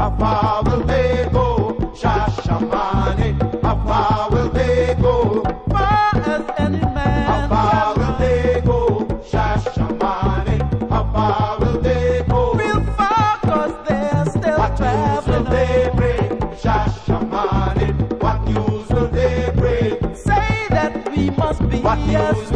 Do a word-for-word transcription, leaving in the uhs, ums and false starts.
How far will they go? Shashamane. How far will they go? Far as any man. How far will they go? Shashamane. How far will they go? Real far, 'cause they're still What news will traveling. they bring? Shashamane. What news will they bring? Say that we must be What as news